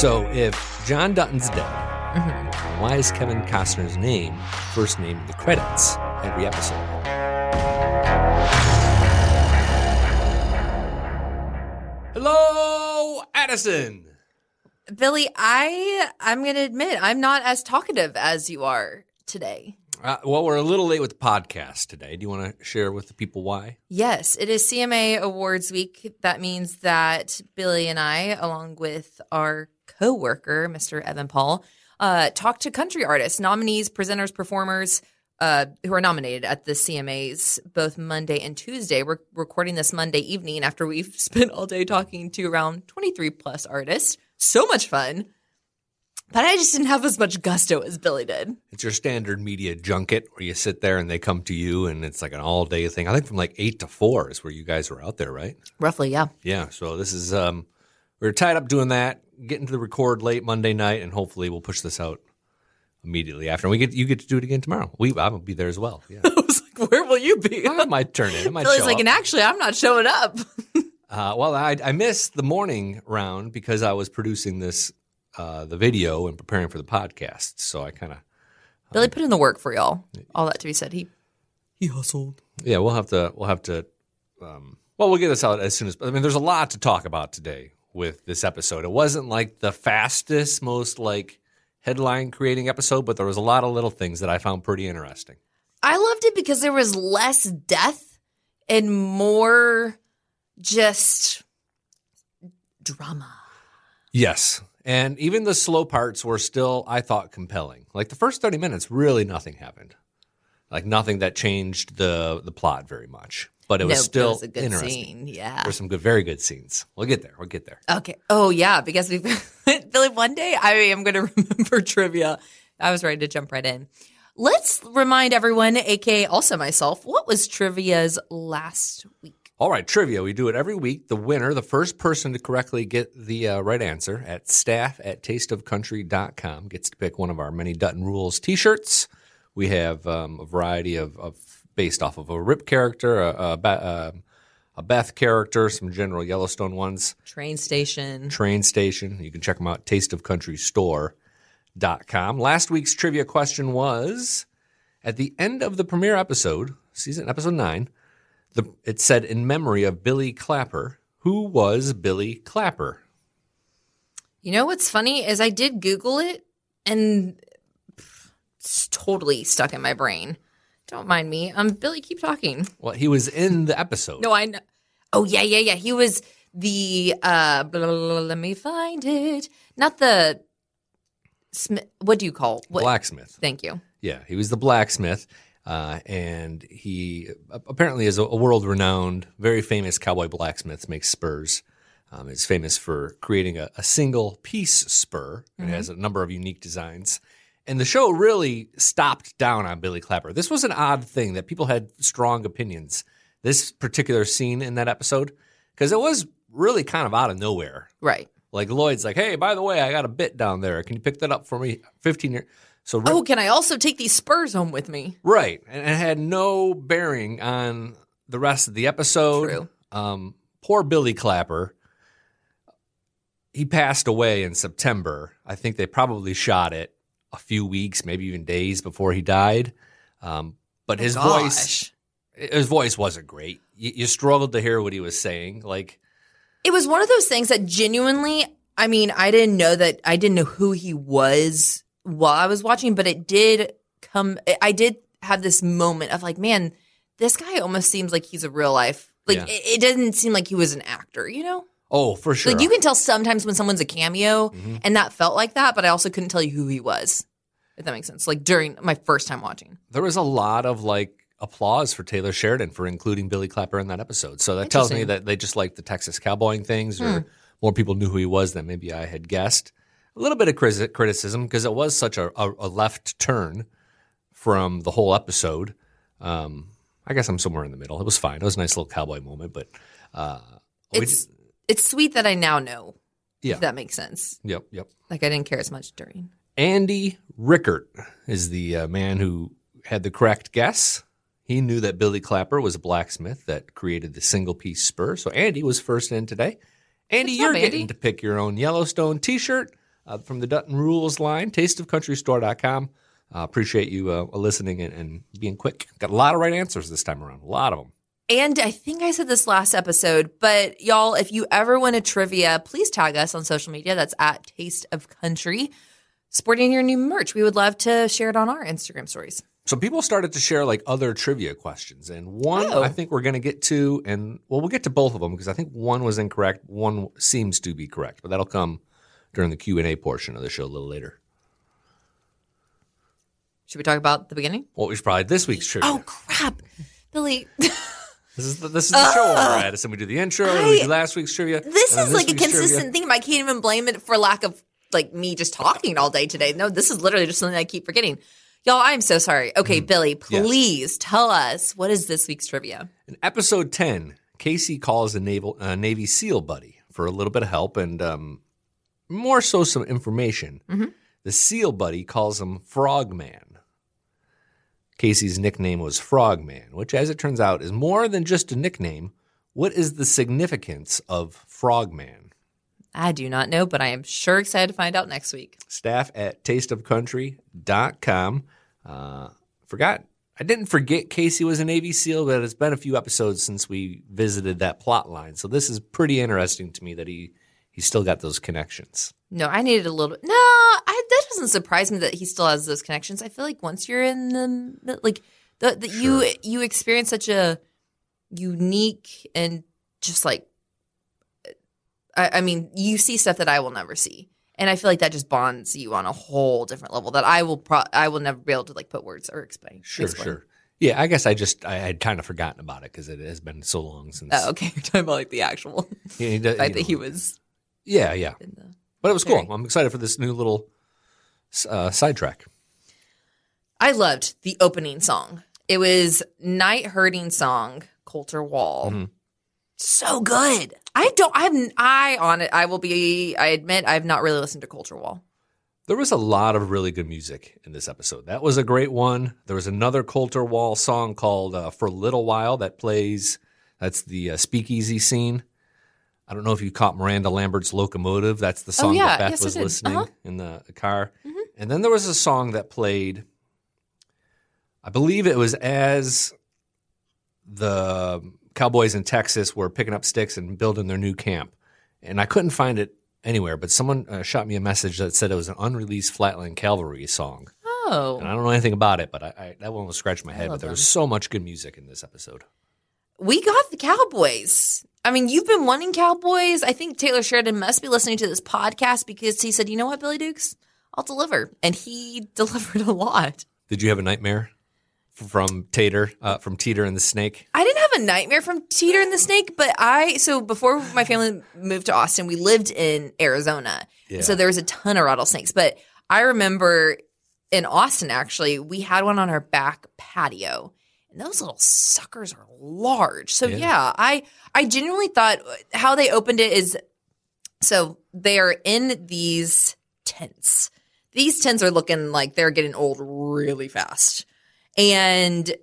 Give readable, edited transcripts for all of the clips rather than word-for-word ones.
So if John Dutton's dead, why is Kevin Costner's name first named in the credits every episode? Hello, Addison. Billy, I'm going to admit, I'm not as talkative as you are today. Well, we're a little late with the podcast today. Do you want to share with the people why? Yes, it is CMA Awards Week. That means that Billy and I, along with our co-worker, Mr. Evan Paul, talked to country artists, nominees, presenters, performers who are nominated at the CMAs both Monday and Tuesday. We're recording this Monday evening after we've spent all day talking to around 23-plus artists. So much fun. But I just didn't have as much gusto as Billy did. It's your standard media junket where you sit there and they come to you and it's like an all-day thing. I think from like 8 to 4 is where you guys were out there, right? Roughly, yeah. Yeah, so this is we're tied up doing that, getting to the record late Monday night, and hopefully we'll push this out immediately after. And you get to do it again tomorrow. I'm going to be there as well. Yeah. I was like, where will you be? I might turn in. I might Billy's show like, up. and actually, I'm not showing up. Well, I missed the morning round because I was producing this the video and preparing for the podcast. So I kind of Billy put in the work for y'all. All that to be said, he hustled. Yeah, we'll have to we'll get this out as soon as. I mean, there's a lot to talk about today with this episode. It wasn't like the fastest, most like headline creating episode, but there was a lot of little things that I found pretty interesting. I loved it because there was less death and more just drama. Yes. And even the slow parts were still, I thought, compelling. Like the first 30 minutes, really nothing happened. Like nothing that changed the plot very much. But it was still a good interesting. Scene. Yeah. There's some very good scenes. We'll get there. Okay. Oh, yeah. Because Billy, one day I am going to remember trivia. I was ready to jump right in. Let's remind everyone, a.k.a. also myself, what was trivia's last week? All right, trivia. We do it every week. The winner, the first person to correctly get the right answer at staff@tasteofcountry.com gets to pick one of our many Dutton Rules T-shirts. We have a variety of based off of a Rip character, a Beth character, some general Yellowstone ones. Train station. You can check them out at tasteofcountrystore.com. Last week's trivia question was, at the end of the premiere episode, episode 9, it said, in memory of Billy Clapper. Who was Billy Clapper? You know what's funny is I did Google it, and it's totally stuck in my brain. Don't mind me. Billy, keep talking. Well, he was in the episode. No, I know. Oh, yeah. He was the, let me find it. Not the, what do you call? Blacksmith. Thank you. Yeah, he was the blacksmith. And he apparently is a world-renowned, very famous cowboy blacksmith, makes spurs. Is famous for creating a single-piece spur. It has a number of unique designs. And the show really stopped down on Billy Clapper. This was an odd thing that people had strong opinions, this particular scene in that episode, because it was really kind of out of nowhere. Right. Like Lloyd's like, hey, by the way, I got a bit down there. Can you pick that up for me? 15 years. So can I also take these spurs home with me? Right. And it had no bearing on the rest of the episode. True. Poor Billy Clapper. He passed away in September. I think they probably shot it a few weeks, maybe even days before he died. But his voice wasn't great. You struggled to hear what he was saying. Like, it was one of those things that genuinely, I mean, I didn't know who he was while I was watching, but I did have this moment of like, man, this guy almost seems like he's a real life. Like, it didn't seem like he was an actor, you know? Oh, for sure. Like, you can tell sometimes when someone's a cameo, and that felt like that, but I also couldn't tell you who he was, if that makes sense. Like, during my first time watching. There was a lot of, like, applause for Taylor Sheridan for including Billy Clapper in that episode. So that tells me that they just like the Texas cowboying things, or more people knew who he was than maybe I had guessed. A little bit of criticism because it was such a left turn from the whole episode. I guess I'm somewhere in the middle. It was fine. It was a nice little cowboy moment, but it's sweet that I now know, if that makes sense. Yep. Like, I didn't care as much during. Andy Rickert is the man who had the correct guess. He knew that Billy Clapper was a blacksmith that created the single-piece spur. So Andy was first in today. Andy, you're getting to pick your own Yellowstone T-shirt. from the Dutton Rules line, tasteofcountrystore.com. Appreciate you listening and being quick. Got a lot of right answers this time around, a lot of them. And I think I said this last episode, but y'all, if you ever win a trivia, please tag us on social media. That's at Taste of Country. Sporting your new merch. We would love to share it on our Instagram stories. So people started to share like other trivia questions, and one I think we're going to get to, and we'll get to both of them because I think one was incorrect, one seems to be correct, but that'll come during the Q&A portion of the show a little later. Should we talk about the beginning? Well, we should probably this week's trivia. Oh crap, Billy! This is the show order, Addison. We do the intro, and we do last week's trivia. This is like a consistent theme. I can't even blame it for lack of like me just talking all day today. No, this is literally just something I keep forgetting. Y'all, I'm so sorry. Okay, Billy, please tell us, what is this week's trivia? In episode 10, Casey calls a Navy SEAL buddy for a little bit of help and more so some information. Mm-hmm. The SEAL buddy calls him Frogman. Casey's nickname was Frogman, which, as it turns out, is more than just a nickname. What is the significance of Frogman? I do not know, but I am sure excited to find out next week. Staff at tasteofcountry.com. I didn't forget Casey was a Navy SEAL, but it's been a few episodes since we visited that plot line. So this is pretty interesting to me that he still got those connections. No, I needed a little bit. No, that doesn't surprise me that he still has those connections. I feel like once you're in the like sure. you experience such a unique and just like I mean, you see stuff that I will never see. And I feel like that just bonds you on a whole different level that I will never be able to like put words or explain. Sure. Yeah, I guess I had kind of forgotten about it because it has been so long since. Oh, okay. You're talking about like the actual fact that he was. Yeah. But it was cool. I'm excited for this new little sidetrack. I loved the opening song. It was Night Herding Song, Colter Wall. Mm-hmm. So good. I admit I've not really listened to Colter Wall. There was a lot of really good music in this episode. That was a great one. There was another Colter Wall song called For a Little While that plays. That's the speakeasy scene. I don't know if you caught Miranda Lambert's Locomotive. That's the song that Beth was listening in the car. Mm-hmm. And then there was a song that played, I believe it was as the cowboys in Texas were picking up sticks and building their new camp. And I couldn't find it anywhere, but someone shot me a message that said it was an unreleased Flatland Cavalry song. Oh. And I don't know anything about it, but I that one was scratching my head. But there was so much good music in this episode. We got the Cowboys. I mean, you've been wanting Cowboys. I think Taylor Sheridan must be listening to this podcast because he said, you know what, Billy Dukes? I'll deliver. And he delivered a lot. Did you have a nightmare from Teeter and the Snake? I didn't have a nightmare from Teeter and the Snake, but so before my family moved to Austin, we lived in Arizona. Yeah. So there was a ton of rattlesnakes. But I remember in Austin, actually, we had one on our back patio. And those little suckers are large. So yeah, I genuinely thought how they opened it is, so they are in these tents. These tents are looking like they're getting old really fast. And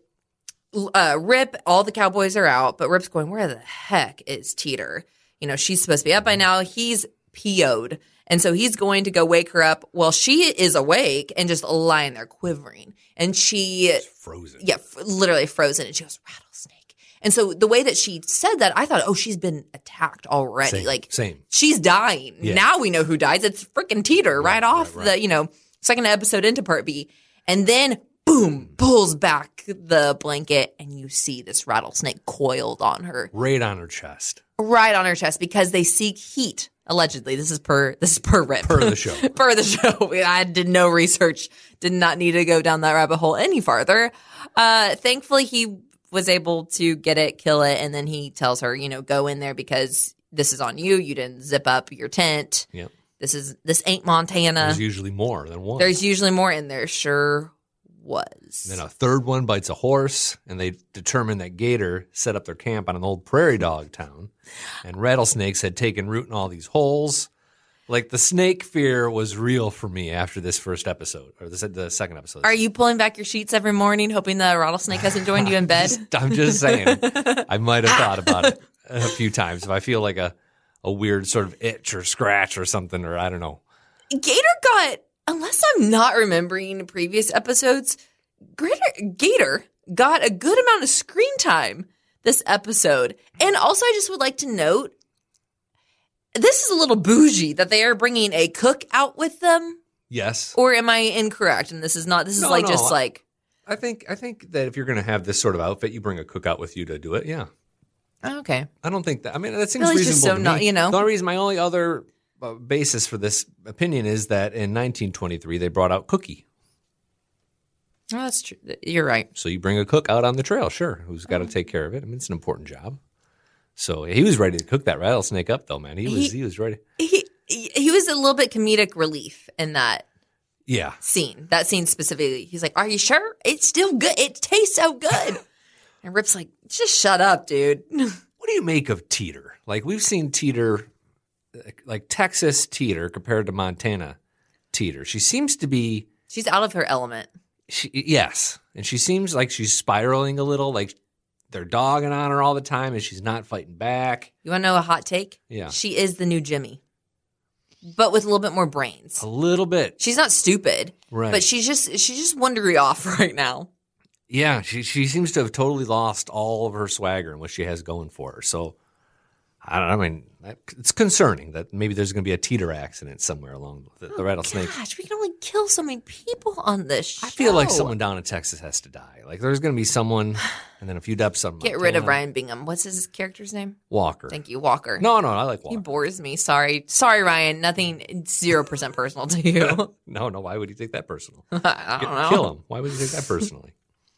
Rip, all the cowboys are out, but Rip's going, where the heck is Teeter? You know, she's supposed to be up by now. He's PO'd. And so he's going to go wake her up. Well, she is awake and just lying there quivering. And she's frozen. Yeah, literally frozen. And she goes, rattlesnake. And so the way that she said that, I thought, oh, she's been attacked already. Same. She's dying. Yeah. Now we know who dies. It's freaking Teeter right off the, second episode into part B. And then, boom, pulls back the blanket and you see this rattlesnake coiled on her. Right on her chest. Right on her chest because they seek heat. Allegedly, this is per Rip. Per the show. Per the show. I did no research. Did not need to go down that rabbit hole any farther. Thankfully, he was able to get it, kill it, and then he tells her, go in there because this is on you. You didn't zip up your tent. Yep. This ain't Montana. There's usually more than one. There's usually more, and there sure was. And then a third one bites a horse, and they determined that Gator set up their camp on an old prairie dog town, and rattlesnakes had taken root in all these holes. Like, the snake fear was real for me after this first episode, or the second episode. Are you pulling back your sheets every morning hoping the rattlesnake hasn't joined you in bed? I'm just saying. I might have thought about it a few times if I feel like a weird sort of itch or scratch or something, or I don't know. unless I'm not remembering previous episodes, Gator got a good amount of screen time this episode. And also, I just would like to note, this is a little bougie that they are bringing a cook out with them. Yes. Or am I incorrect? And this is not, this is I think that if you're going to have this sort of outfit, you bring a cook out with you to do it. Yeah. Okay. I don't think that, I mean, that seems Billy's reasonable just so to me. not, The only reason, my only other basis for this opinion is that in 1923, they brought out Cookie. Oh, that's true. You're right. So you bring a cook out on the trail, sure, who's got to take care of it. I mean, it's an important job. So he was ready to cook that rattlesnake up, though, man. He was ready. He was a little bit comedic relief in that scene. That scene specifically. He's like, "Are you sure? It's still good. It tastes so good." And Rip's like, "Just shut up, dude." What do you make of Teeter? Like, we've seen Teeter, like Texas Teeter compared to Montana Teeter. She seems to be... She's out of her element. Yes. And she seems like she's spiraling a little, like they're dogging on her all the time and she's not fighting back. You want to know a hot take? Yeah. She is the new Jimmy, but with a little bit more brains. A little bit. She's not stupid, right? But she's just wondery off right now. Yeah, she seems to have totally lost all of her swagger and what she has going for her. So, I don't know. I mean, it's concerning that maybe there's going to be a Teeter accident somewhere along the rattlesnake. Gosh, we can only kill so many people on this show. I feel like someone down in Texas has to die. Like, there's going to be someone, and then a few deaths. Get rid of Ryan Bingham. What's his character's name? Walker. Thank you, Walker. No, I like Walker. He bores me. Sorry, Ryan. Nothing. 0% personal to you. No. Why would you take that personal? I don't know. Kill him. Why would you take that personally?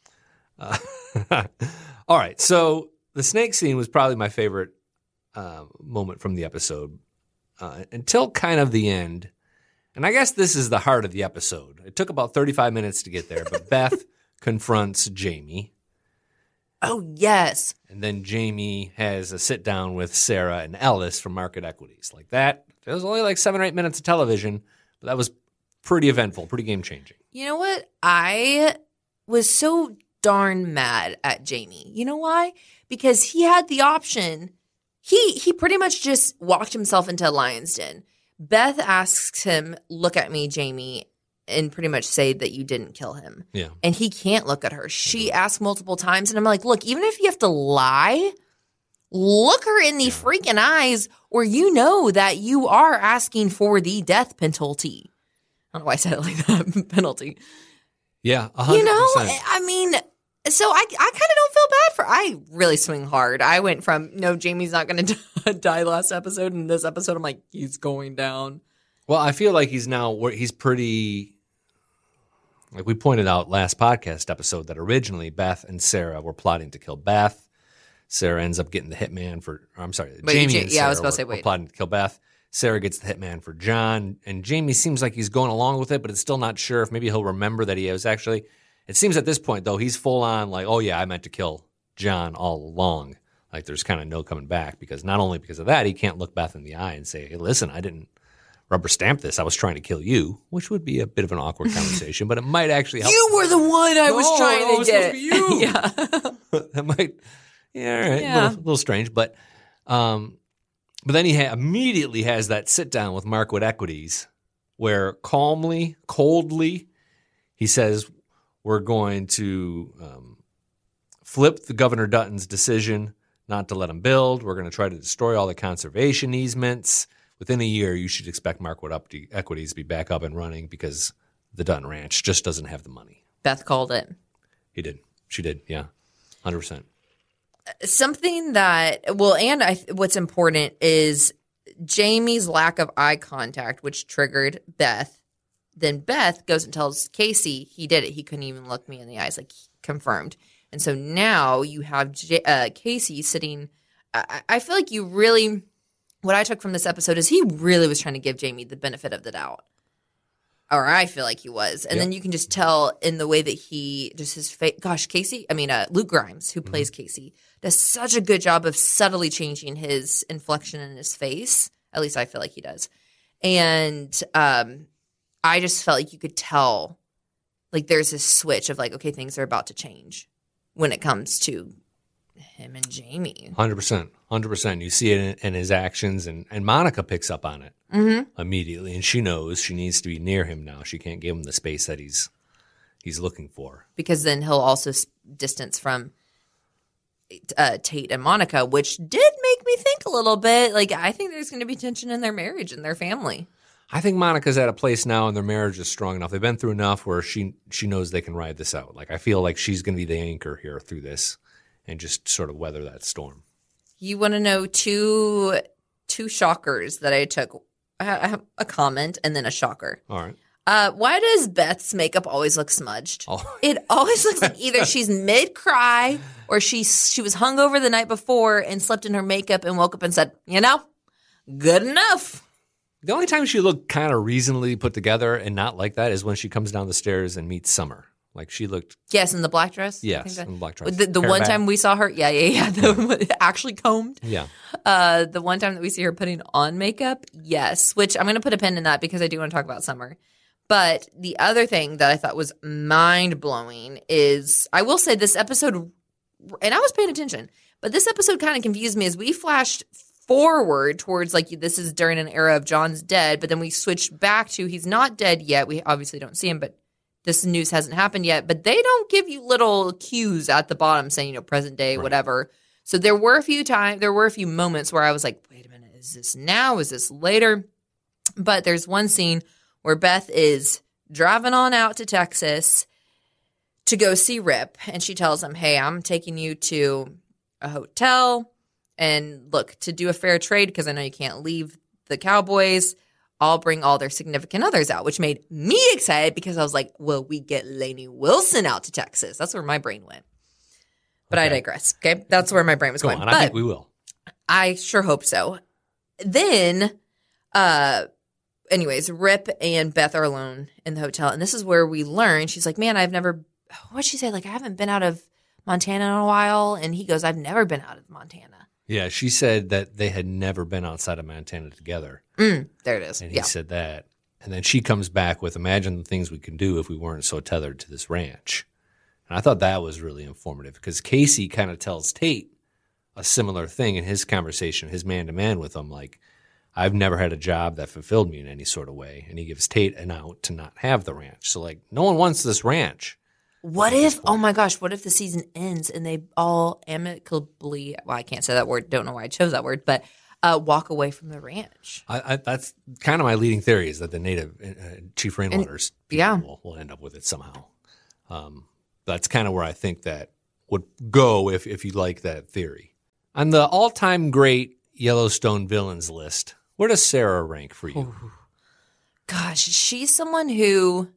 All right. So the snake scene was probably my favorite moment from the episode until kind of the end. And I guess this is the heart of the episode. It took about 35 minutes to get there, but Beth confronts Jamie. Oh, yes. And then Jamie has a sit down with Sarah and Ellis from Market Equities. Like that. It was only like 7 or 8 minutes of television, but that was pretty eventful, pretty game changing. You know what? I was so darn mad at Jamie. You know why? Because he had the option. He pretty much just walked himself into a lion's den. Beth asks him, "Look at me, Jamie," and pretty much say that you didn't kill him. Yeah. And he can't look at her. She asks multiple times, and I'm like, look, even if you have to lie, look her in the freaking eyes, or you know that you are asking for the death penalty. I don't know why I said it like that, penalty. Yeah, 100%. You know, I mean, so I kind of don't feel bad for. I really swing hard. I went from no, Jamie's not going to die last episode, and this episode I'm like, he's going down. Well, I feel like he's pretty. Like we pointed out last podcast episode that originally Beth and Sarah were plotting to kill Beth. Sarah ends up getting the hitman for. Jamie and Sarah I was about to say, were plotting to kill Beth. Sarah gets the hitman for John, and Jamie seems like he's going along with it, but it's still not sure if maybe he'll remember that he was actually. It seems at this point, though, he's full on like, oh, yeah, I meant to kill John all along. Like there's kind of no coming back because not only because of that, he can't look Beth in the eye and say, hey, listen, I didn't rubber stamp this. I was trying to kill you, which would be a bit of an awkward conversation, but it might actually help. You were the one I was trying to get. Supposed to be you. Yeah. That might, all right, a little strange, but then he immediately has that sit down with Market Equities where calmly, coldly, he says, we're going to flip the Governor Dutton's decision not to let him build. We're going to try to destroy all the conservation easements. Within a year, you should expect Market Equities to be back up and running because the Dutton Ranch just doesn't have the money. Beth called it. He did. She did. Yeah, 100%. Something that, what's important is Jamie's lack of eye contact, which triggered Beth. Then Beth goes and tells Casey he did it. He couldn't even look me in the eyes, like confirmed. And so now you have Casey sitting. I feel like you really, what I took from this episode is he really was trying to give Jamie the benefit of the doubt. Or I feel like he was. And then you can just tell in the way that he, just his face, Luke Grimes, who plays Casey, does such a good job of subtly changing his inflection in his face. At least I feel like he does. And I just felt like you could tell, like there's this switch of like, okay, things are about to change when it comes to him and Jamie. 100%. You see it in his actions, and Monica picks up on it immediately, and she knows she needs to be near him now. She can't give him the space that he's looking for. Because then he'll also distance from Tate and Monica, which did make me think a little bit. Like, I think there's going to be tension in their marriage and their family. I think Monica's at a place now, and their marriage is strong enough. They've been through enough where she knows they can ride this out. Like, I feel like she's going to be the anchor here through this and just sort of weather that storm. You want to know two shockers that I took? I have a comment and then a shocker. All right. Why does Beth's makeup always look smudged? Oh. It always looks like either she's mid-cry or she was hungover the night before and slept in her makeup and woke up and said, good enough. The only time she looked kind of reasonably put together and not like that is when she comes down the stairs and meets Summer. Like, she looked... Yes, in the black dress? Yes, in the black dress. The one time we saw her... Yeah. Actually combed. Yeah. The one time that we see her putting on makeup, yes. Which I'm going to put a pin in that because I do want to talk about Summer. But the other thing that I thought was mind-blowing is... I will say this episode... And I was paying attention. But this episode kind of confused me as we flashed forward towards, like, this is during an era of John's dead. But then we switched back to he's not dead yet. We obviously don't see him, but... This news hasn't happened yet, but they don't give you little cues at the bottom saying, present day, right. Whatever. So there were a few moments where I was like, wait a minute, is this now? Is this later? But there's one scene where Beth is driving on out to Texas to go see Rip. And she tells him, hey, I'm taking you to a hotel. And look, to do a fair trade, because I know you can't leave the Cowboys, I'll bring all their significant others out, which made me excited because I was like, will we get Lainey Wilson out to Texas? That's where my brain went. But okay. I digress. Okay. That's where my brain was going. But I think we will. I sure hope so. Then, anyways, Rip and Beth are alone in the hotel. And this is where we learn. She's like, man, what'd she say? Like, I haven't been out of Montana in a while. And he goes, I've never been out of Montana. Yeah, she said that they had never been outside of Montana together. There it is. And he said that. And then she comes back with, imagine the things we can do if we weren't so tethered to this ranch. And I thought that was really informative because Casey kind of tells Tate a similar thing in his conversation, his man-to-man with him, like, I've never had a job that fulfilled me in any sort of way. And he gives Tate an out to not have the ranch. So, like, no one wants this ranch. What if the season ends and they all amicably, well, I can't say that word, don't know why I chose that word, but walk away from the ranch? That's kind of my leading theory is that the native Chief Rainwater's people will end up with it somehow. That's kind of where I think that would go if you like that theory. On the all-time great Yellowstone villains list, where does Sarah rank for you? Ooh. Gosh, she's someone who...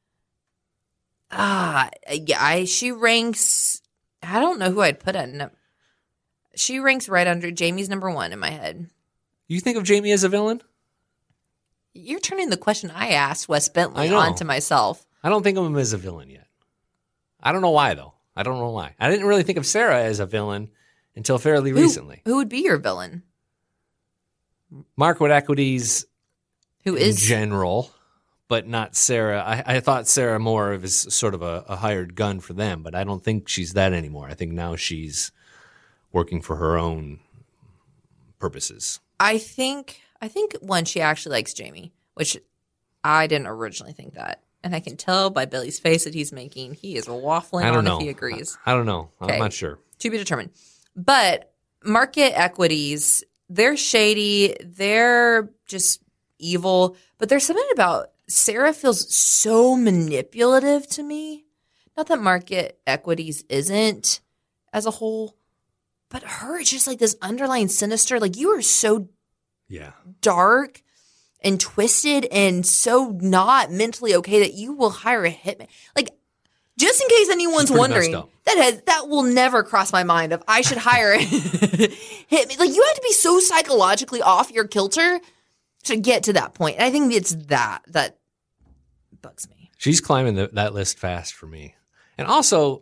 she ranks. I don't know who I'd put in. She ranks right under Jamie's number one in my head. You think of Jamie as a villain? You're turning the question I asked Wes Bentley onto myself. I don't think of him as a villain yet. I don't know why though. I don't know why. I didn't really think of Sarah as a villain until fairly recently. Who would be your villain? Markwood Equities, who is in general. But not Sarah. I thought Sarah more of as sort of a hired gun for them, but I don't think she's that anymore. I think now she's working for her own purposes. I think one, she actually likes Jamie, which I didn't originally think that. And I can tell by Billy's face that he's making. He is waffling on if he agrees. I don't know. Okay. I'm not sure. To be determined. But Market Equities, they're shady. They're just evil. But there's something about Sarah feels so manipulative to me. Not that Market Equities isn't as a whole, but her, it's just like this underlying sinister. Like, you are so dark and twisted and so not mentally okay that you will hire a hitman. Like, just in case anyone's wondering, that will never cross my mind if I should hire a hitman. Like, you have to be so psychologically off your kilter to get to that point. And I think it's that bugs me. She's climbing that list fast for me. And also,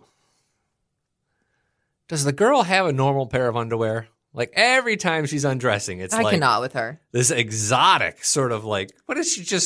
does the girl have a normal pair of underwear? Like, every time she's undressing, I cannot with her. This exotic sort of like, what is she just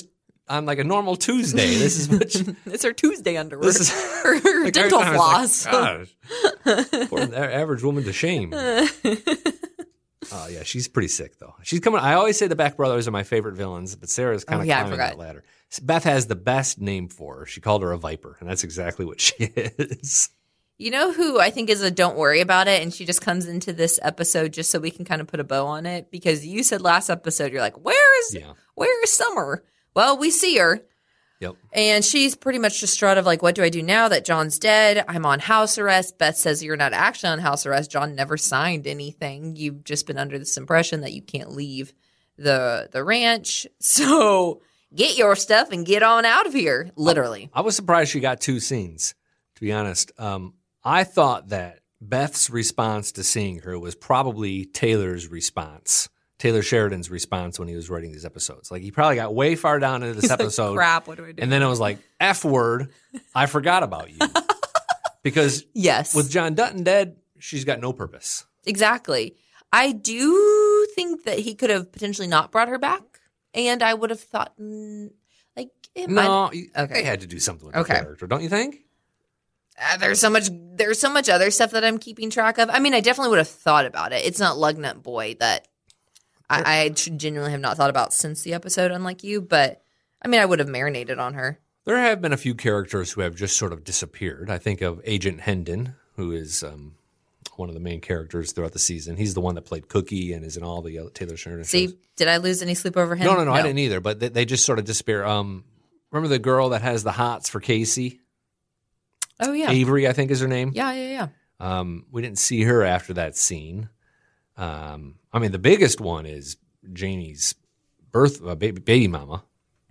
on like a normal Tuesday. This is what it's her Tuesday underwear. This is her like, dental I was floss. Like, gosh, poor average woman to shame. Oh yeah, she's pretty sick though. She's coming. I always say the Beck brothers are my favorite villains, but Sarah's kind of climbing that ladder. Beth has the best name for her. She called her a viper, and that's exactly what she is. You know who I think is a don't worry about it, and she just comes into this episode just so we can kind of put a bow on it, because you said last episode you're like, where is Summer? Well, we see her. Yep. And she's pretty much distraught of like, what do I do now that John's dead? I'm on house arrest. Beth says you're not actually on house arrest. John never signed anything. You've just been under this impression that you can't leave the ranch. So get your stuff and get on out of here, literally. I was surprised she got 2 scenes, to be honest. I thought that Beth's response to seeing her was probably Taylor Sheridan's response when he was writing these episodes. Like, he probably got way far down into this episode. Like, crap, what do I do? And then it was like, F word, I forgot about you. Because with John Dutton dead, she's got no purpose. Exactly. I do think that he could have potentially not brought her back. And I would have thought, they had to do something with the character, don't you think? There's so much other stuff that I'm keeping track of. I mean, I definitely would have thought about it. It's not Lugnut Boy that I genuinely have not thought about since the episode, unlike you. But, I mean, I would have marinated on her. There have been a few characters who have just sort of disappeared. I think of Agent Hendon, who is one of the main characters throughout the season. He's the one that played Cookie and is in all the Taylor Sheridan shows. See, did I lose any sleep over him? No, I didn't either. But they just sort of disappear. Remember the girl that has the hots for Casey? Oh, yeah. Avery, I think is her name. Yeah. We didn't see her after that scene. I mean, the biggest one is Janie's baby mama.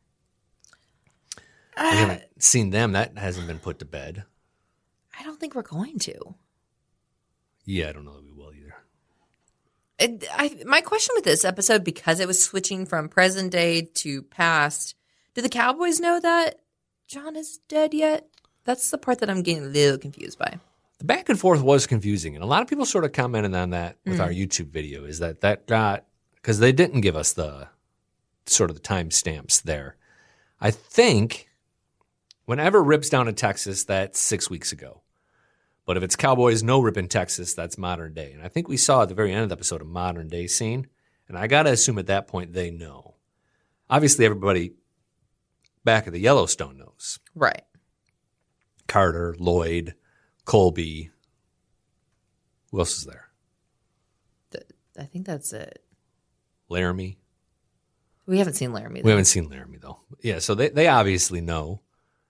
We haven't seen them. That hasn't been put to bed. I don't think we're going to. Yeah, I don't know that we will either. My question with this episode, because it was switching from present day to past, do the Cowboys know that John is dead yet? That's the part that I'm getting a little confused by. The back and forth was confusing, and a lot of people sort of commented on that with our YouTube video, is that got, because they didn't give us the sort of the timestamps there. I think whenever Rip's down in Texas, that's 6 weeks ago. But if it's Cowboys no Rip in Texas, that's modern day. And I think we saw at the very end of the episode a modern day scene, and I got to assume at that point they know. Obviously, everybody back at the Yellowstone knows. Right. Carter, Lloyd, Colby. Who else is there? I think that's it. Laramie. We haven't seen Laramie, though. We haven't seen Laramie, though. Yeah, so they obviously know.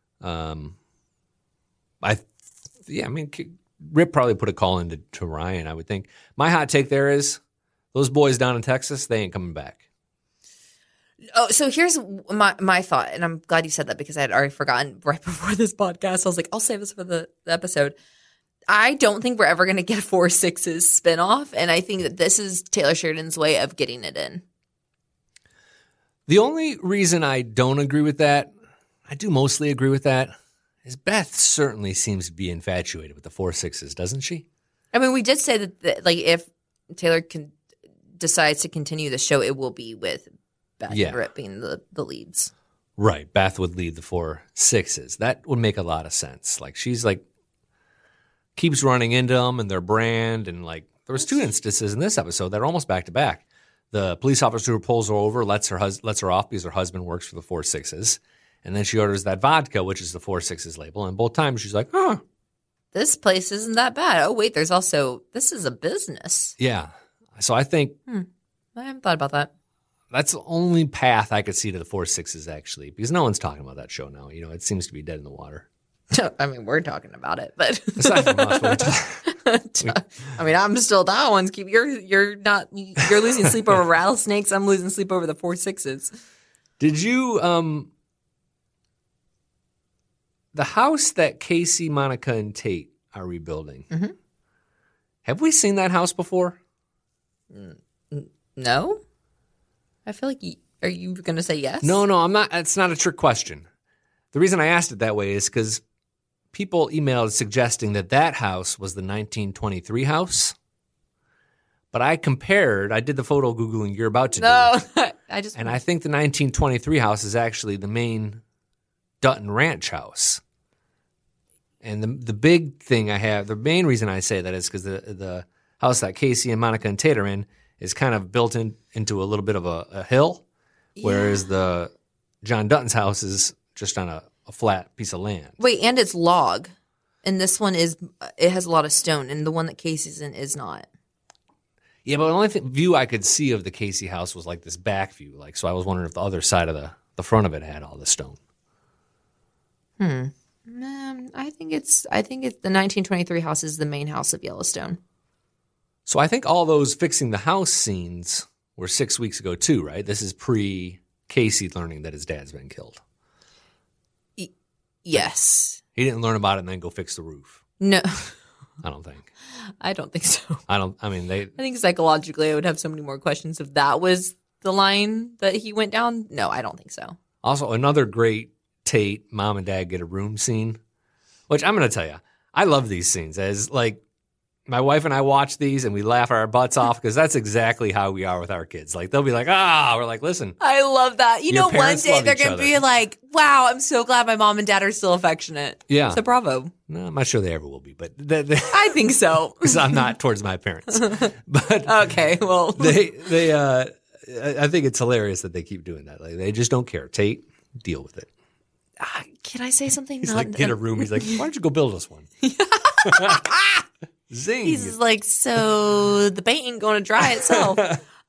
Rip probably put a call into Ryan, I would think. My hot take there is those boys down in Texas, they ain't coming back. Oh, so here's my thought, and I'm glad you said that because I had already forgotten right before this podcast. I was like, I'll save this for the episode. I don't think we're ever going to get 4-6's spinoff, and I think that this is Taylor Sheridan's way of getting it in. The only reason I don't agree with that, I do mostly agree with that, is Beth certainly seems to be infatuated with the 4-6's, doesn't she? I mean, we did say that like if Taylor decides to continue the show, it will be with Beth and Rip being the leads. Right. Beth would lead the 4-6's. That would make a lot of sense. Like, she's like, keeps running into them and their brand. And like, there was 2 instances in this episode that are almost back to back. The police officer who pulls her over lets her off because her husband works for the 4-6's. And then she orders that vodka, which is the 4-6's label. And both times she's like, this place isn't that bad. Oh, wait, this is a business. Yeah. So I think. I haven't thought about that. That's the only path I could see to the 4-6's, actually, because no one's talking about that show now. You know, it seems to be dead in the water. I mean, we're talking about it, but aside from us, I mean, I'm still that one's keep. You're losing sleep over rattlesnakes. I'm losing sleep over the 4-6's. Did you the house that Casey, Monica, and Tate are rebuilding? Mm-hmm. Have we seen that house before? No. I feel like are you going to say yes? No, I'm not. It's not a trick question. The reason I asked it that way is because people emailed suggesting that house was the 1923 house. But I did the photo Googling you're about to do. And I think the 1923 house is actually the main Dutton Ranch house. And the big thing I have, the main reason I say that is because the house that Casey and Monica and Tate are in is kind of built into a little bit of a hill, whereas the John Dutton's house is just on a flat piece of land. Wait, and it's log. And this one it has a lot of stone, and the one that Casey's in is not. Yeah, but the only view I could see of the Casey house was like this back view. Like, so I was wondering if the other side of the front of it had all the stone. I think it's the 1923 house is the main house of Yellowstone. So I think all those fixing the house scenes were 6 weeks ago too, right? This is pre-Casey learning that his dad's been killed. Yes. He didn't learn about it and then go fix the roof. No. I don't think. I don't think so. I think psychologically I would have so many more questions if that was the line that he went down. No, I don't think so. Also, another great Tate, mom and dad get a room scene, which I'm going to tell you, I love these scenes. As like my wife and I watch these and we laugh our butts off because that's exactly how we are with our kids. Like they'll be like, we're like, listen. I love that. You know, one day they're going to be like, wow, I'm so glad my mom and dad are still affectionate. Yeah. So bravo. No, I'm not sure they ever will be, but I think so. Because I'm not towards my parents. But okay, well, I think it's hilarious that they keep doing that. Like they just don't care. Tate, deal with it. Can I say something? He's like, get a room. He's like, why don't you go build us one? Zing. He's like, so the paint ain't going to dry itself.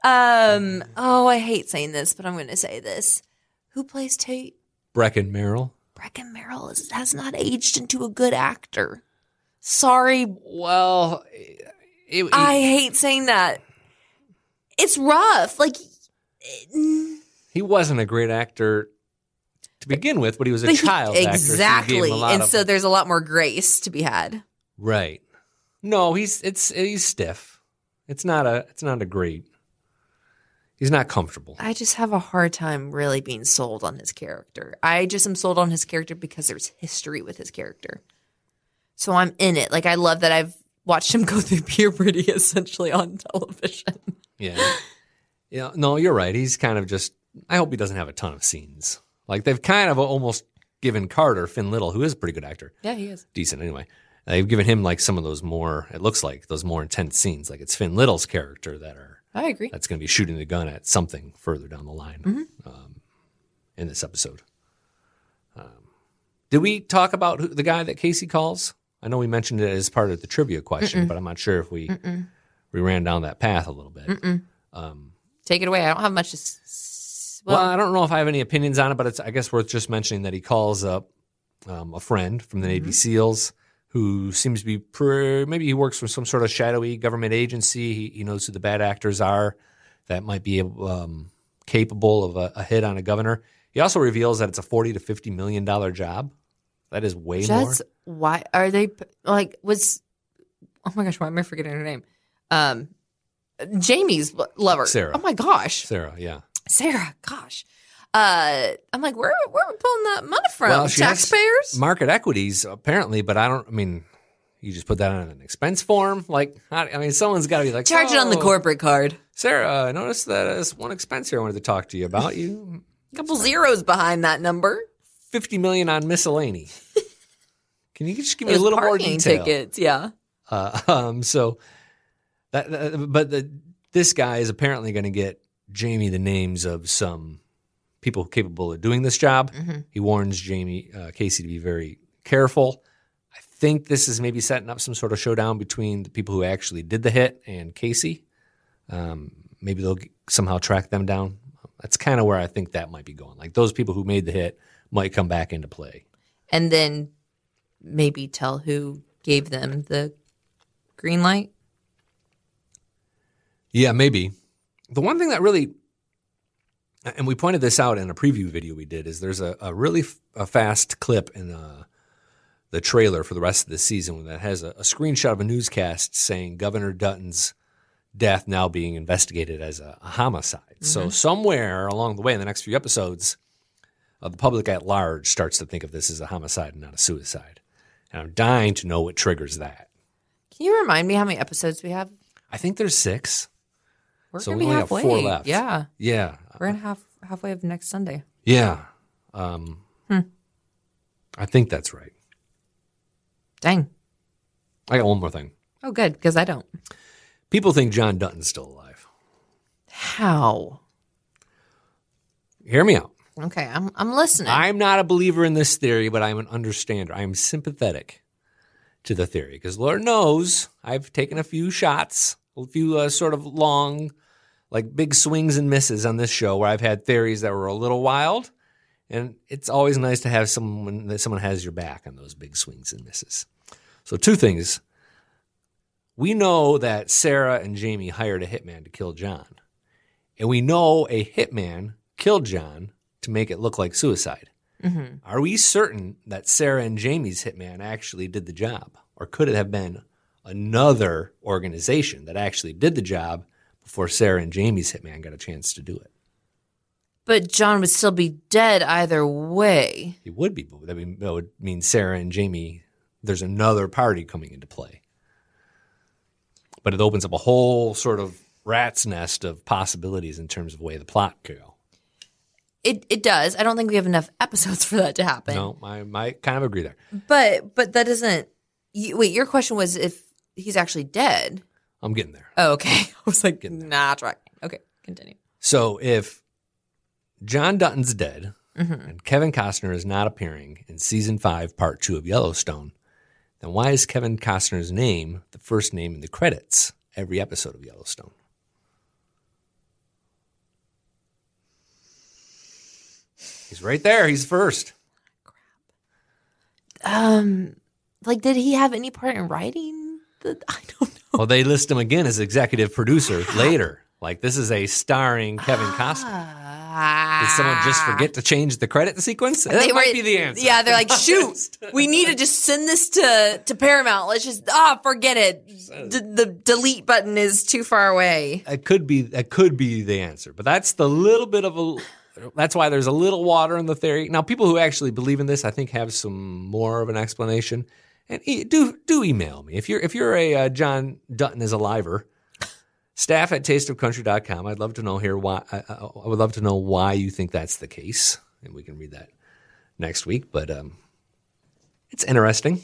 I hate saying this, but I'm going to say this. Who plays Tate? Breckin Merrill. Breckin Merrill has not aged into a good actor. Sorry. Well, I hate saying that. It's rough. Like, he wasn't a great actor to begin with, but he was a child actor. Exactly. So there's a lot more grace to be had. Right. No, he's stiff. It's not a great. He's not comfortable. I just have a hard time really being sold on his character. I just am sold on his character because there's history with his character. So I'm in it. Like I love that I've watched him go through puberty essentially on television. Yeah. Yeah. No, you're right. He's kind of just. I hope he doesn't have a ton of scenes. Like they've kind of almost given Carter, Finn Little, who is a pretty good actor. Yeah, he is. Decent anyway. They've given him like some of those more, it looks like those more intense scenes. Like it's Finn Little's character I agree. That's going to be shooting the gun at something further down the line in this episode. Did we talk about the guy that Casey calls? I know we mentioned it as part of the trivia question, but I'm not sure if we ran down that path a little bit. Take it away. I don't have much to Well, I don't know if I have any opinions on it, but it's, I guess, worth just mentioning that he calls up a friend from the Navy SEALs who seems to be maybe he works for some sort of shadowy government agency. He knows who the bad actors are that might be capable of a hit on a governor. He also reveals that it's a $40 to $50 million job. That is way more. Why are they like? Oh my gosh, why am I forgetting her name? Jamie's lover, Sarah. Oh my gosh, Sarah. Yeah. Sarah, gosh. I'm like, where are we pulling that money from? Well, Taxpayers? Market equities, apparently, but you just put that on an expense form? Like, someone's got to be like, charge it on the corporate card. Sarah, I noticed that there's one expense here I wanted to talk to you about. A couple zeros behind that number. $50 million on miscellany. Can you just give me a little more detail? Tickets, yeah. So, this guy is apparently going to get Jamie the names of some people capable of doing this job. He warns Casey to be very careful. I think this is maybe setting up some sort of showdown between the people who actually did the hit and Casey. Maybe they'll somehow track them down. That's kind of where I think that might be going. Like those people who made the hit might come back into play. And then maybe tell who gave them the green light? Yeah, maybe. The one thing that really, and we pointed this out in a preview video we did, is there's a really fast clip in the trailer for the rest of the season that has a screenshot of a newscast saying Governor Dutton's death now being investigated as a homicide. So somewhere along the way in the next few episodes, the public at large starts to think of this as a homicide and not a suicide. And I'm dying to know what triggers that. Can you remind me how many episodes we have? I think there's 6. We're So going we to be only halfway. have 4 left. Yeah. Yeah. We're in halfway of next Sunday. Yeah. I think that's right. Dang. I got one more thing. Oh, good, because I don't. People think John Dutton's still alive. How? Hear me out. Okay, I'm listening. I'm not a believer in this theory, but I'm an understander. I'm sympathetic to the theory because Lord knows I've taken a few shots, a few sort of long, like big swings and misses on this show where I've had theories that were a little wild, and it's always nice to have someone has your back on those big swings and misses. So two things. We know that Sarah and Jamie hired a hitman to kill John, and we know a hitman killed John to make it look like suicide. Mm-hmm. Are we certain that Sarah and Jamie's hitman actually did the job? Or could it have been another organization that actually did the job before Sarah and Jamie's hitman got a chance to do it? But John would still be dead either way. He would be. That would mean Sarah and Jamie, there's another party coming into play. But it opens up a whole sort of rat's nest of possibilities in terms of the way the plot could go. It does. I don't think we have enough episodes for that to happen. No, I kind of agree there. But that doesn't. Wait, your question was if he's actually dead. I'm getting there. Oh, okay. I was like, nah, track. Okay, continue. So if John Dutton's dead and Kevin Costner is not appearing in season 5, part 2 of Yellowstone, then why is Kevin Costner's name the first name in the credits every episode of Yellowstone? He's right there. He's first. Like, did he have any part in writing? I don't know. Well, they list him again as executive producer later. Like, this is a starring Kevin Costner. Did someone just forget to change the credit sequence? That might be the answer. Yeah, they're like, shoot, we need to just send this to Paramount. Let's just, forget it. The delete button is too far away. That could be the answer. But that's the little bit of that's why there's a little water in the theory. Now, people who actually believe in this, I think, have some more of an explanation. And do email me. If you're a John Dutton is aliver, staff@tasteofcountry.com. I'd love to know why. I would love to know why you think that's the case, and we can read that next week. But it's interesting.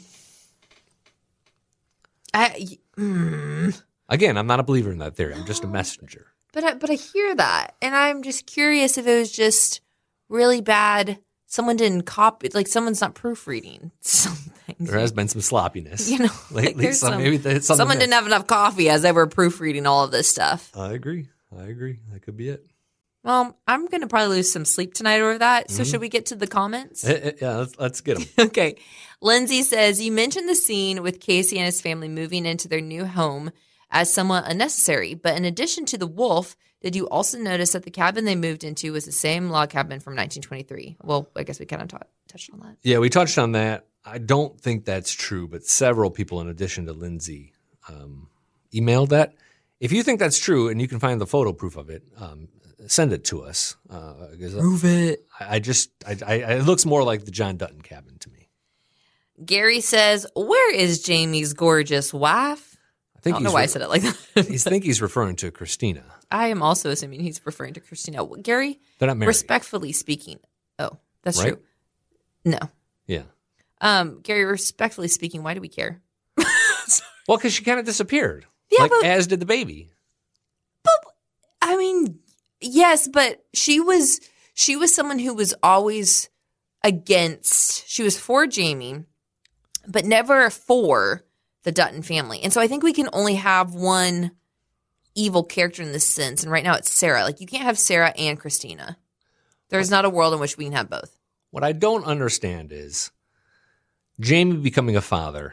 Again, I'm not a believer in that theory. I'm just a messenger. But I hear that, and I'm just curious if it was just really bad. Someone didn't copy, like someone's not proofreading something. There has been some sloppiness, lately. Like someone didn't have enough coffee as they were proofreading all of this stuff. I agree. That could be it. Well, I'm going to probably lose some sleep tonight over that. So should we get to the comments? Yeah, let's get them. Okay. Lindsay says, you mentioned the scene with Casey and his family moving into their new home as somewhat unnecessary. But in addition to the wolf, did you also notice that the cabin they moved into was the same log cabin from 1923? Well, I guess we kind of touched on that. Yeah, we touched on that. I don't think that's true, but several people, in addition to Lindsay, emailed that. If you think that's true and you can find the photo proof of it, send it to us. Prove it. It looks more like the John Dutton cabin to me. Gary says, where is Jamie's gorgeous wife? I don't know why I said it like that. I think he's referring to Christina. I am also assuming he's referring to Christina. Gary, they're not married. Respectfully speaking. Oh, that's right? True. No. Yeah. Gary, respectfully speaking, why do we care? Well, because she kind of disappeared. Yeah, as did the baby. But I mean, yes, but she was someone who was always against. She was for Jamie, but never for the Dutton family. And so I think we can only have one evil character in this sense. And right now it's Sarah. Like, you can't have Sarah and Christina. There's not a world in which we can have both. What I don't understand is Jamie becoming a father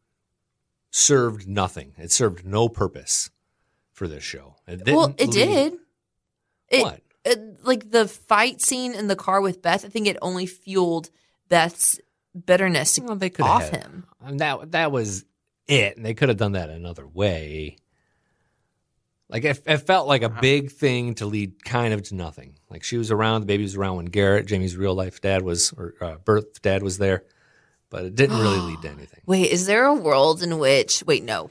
served nothing. It served no purpose for this show. It did. What? Like the fight scene in the car with Beth, I think it only fueled Beth's bitterness off him. That was it. And they could have done that another way. Like, it felt like a big thing to lead kind of to nothing. Like, she was around, the baby was around when Garrett, Jamie's real life dad birth dad was there, but it didn't really lead to anything. Wait, is there a world in which, no,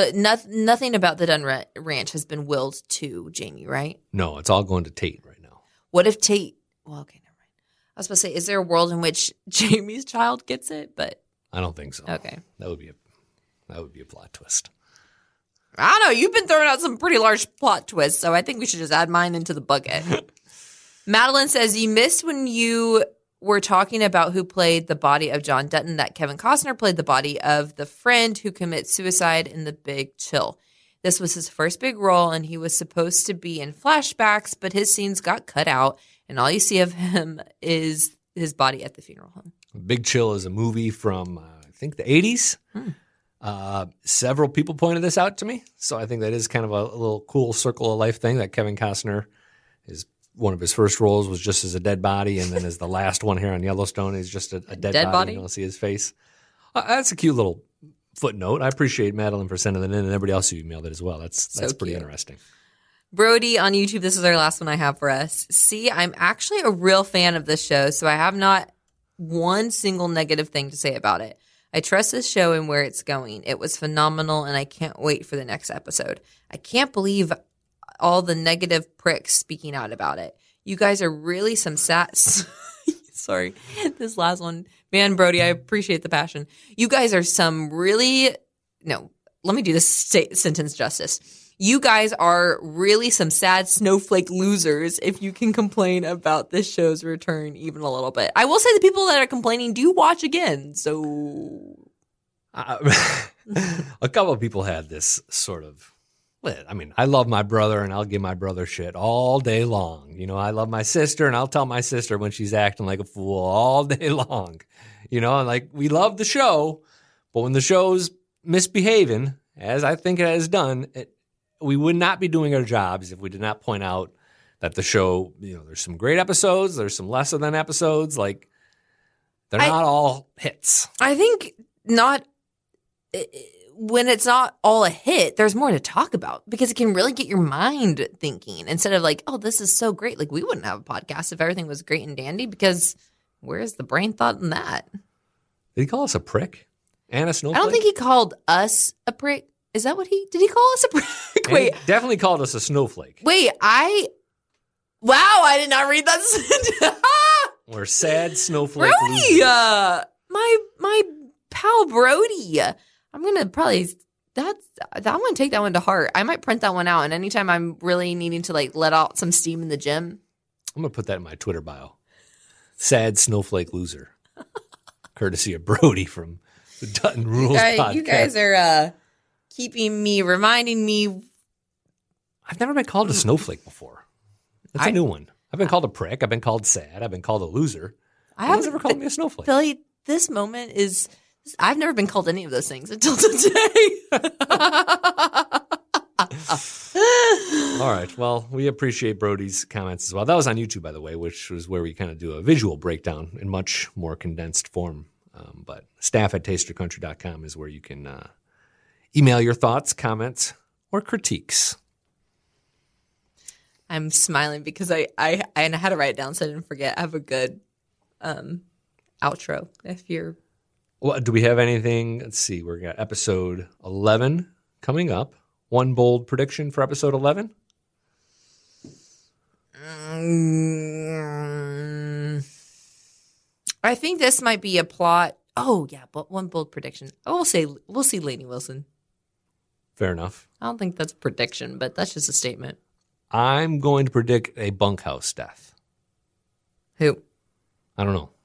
nothing about the Dunn Ranch has been willed to Jamie, right? No, it's all going to Tate right now. What if Tate? Well, okay, never mind. I was supposed to say, is there a world in which Jamie's child gets it? But I don't think so. okay, that would be a plot twist. I don't know. You've been throwing out some pretty large plot twists, so I think we should just add mine into the bucket. Madeline says, you missed when you were talking about who played the body of John Dutton, that Kevin Costner played the body of the friend who commits suicide in The Big Chill. This was his first big role, and he was supposed to be in flashbacks, but his scenes got cut out, and all you see of him is his body at the funeral home. Big Chill is a movie from, I think, the 80s. Several people pointed this out to me, so I think that is kind of a little cool circle of life thing that Kevin Costner is. One of his first roles was just as a dead body, and then as the last one here on Yellowstone is just a dead body. You don't see his face. That's a cute little footnote. I appreciate Madeline for sending that in, and everybody else who emailed it as well. That's pretty interesting. Brody on YouTube, this is our last one I have for us. See, I'm actually a real fan of this show, so I have not one single negative thing to say about it. I trust this show and where it's going. It was phenomenal, and I can't wait for the next episode. I can't believe all the negative pricks speaking out about it. You guys are really some sorry, this last one. Man, Brody, I appreciate the passion. You guys are some really, no, let me do this sentence justice. You guys are really some sad snowflake losers if you can complain about this show's return even a little bit. I will say the people that are complaining do watch again, so. A couple of people had this sort of, I mean, I love my brother and I'll give my brother shit all day long. You know, I love my sister and I'll tell my sister when she's acting like a fool all day long. You know, and like we love the show, but when the show's misbehaving, as I think it has done, we would not be doing our jobs if we did not point out that the show, you know, there's some great episodes, there's some lesser than episodes. Like, they're not all hits. I think not. When it's not all a hit, there's more to talk about because it can really get your mind thinking instead of like, oh, this is so great. Like, we wouldn't have a podcast if everything was great and dandy because where's the brain thought in that? Did he call us a prick and a snowflake? I don't think he called us a prick. Is that what did he call us a prick? Wait. He definitely called us a snowflake. Wait, wow, I did not read that. We're sad snowflake Brody, my pal Brody. I'm going to probably I'm going to take that one to heart. I might print that one out. And anytime I'm really needing to like let out some steam in the gym. I'm going to put that in my Twitter bio. Sad snowflake loser. Courtesy of Brody from the Dutton Rules podcast. You guys are reminding me. I've never been called a snowflake before. That's a new one. I've been called a prick. I've been called sad. I've been called a loser. No one's ever called me a snowflake. Billy, this moment is... I've never been called any of those things until today. All right. Well, we appreciate Brody's comments as well. That was on YouTube, by the way, which was where we kind of do a visual breakdown in much more condensed form. But staff@tastercountry.com is where you can email your thoughts, comments, or critiques. I'm smiling because I had to write it down so I didn't forget. I have a good outro if you're... Well, do we have anything? Let's see. We've got episode 11 coming up. One bold prediction for episode 11? I think this might be a plot. Oh, yeah, but one bold prediction. We'll see Lainey Wilson. Fair enough. I don't think that's a prediction, but that's just a statement. I'm going to predict a bunkhouse death. Who? I don't know.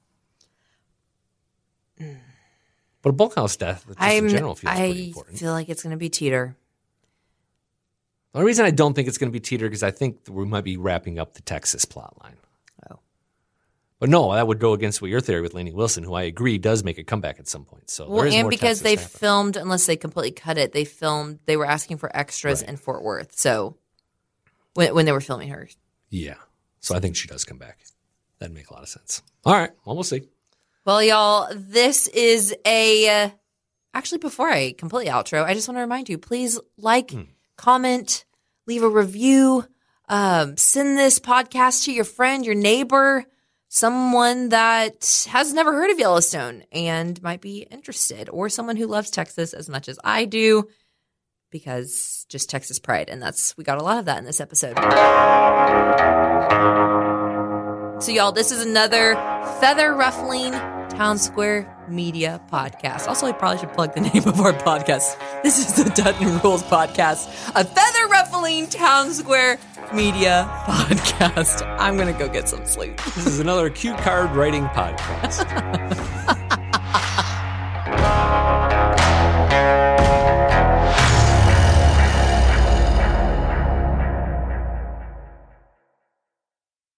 But a bunkhouse death, just in general, feels pretty important. I feel like it's going to be Teeter. The only reason I don't think it's going to be Teeter because I think we might be wrapping up the Texas plot line. Oh. But no, that would go against your theory with Lainey Wilson, who I agree does make a comeback at some point. So well, and because they filmed, unless they completely cut it, they were asking for extras in Fort Worth. So when they were filming her. Yeah. So I think she does come back. That'd make a lot of sense. All right. Well, we'll see. Well, y'all, this is actually, before I completely outro, I just want to remind you, please comment, leave a review, send this podcast to your friend, your neighbor, someone that has never heard of Yellowstone and might be interested, or someone who loves Texas as much as I do, because just Texas pride. And we got a lot of that in this episode. So, y'all, this is another feather-ruffling Town Square Media podcast. Also, I probably should plug the name of our podcast. This is the Dutton Rules podcast, a feather-ruffling Town Square Media podcast. I'm going to go get some sleep. This is another cue card writing podcast.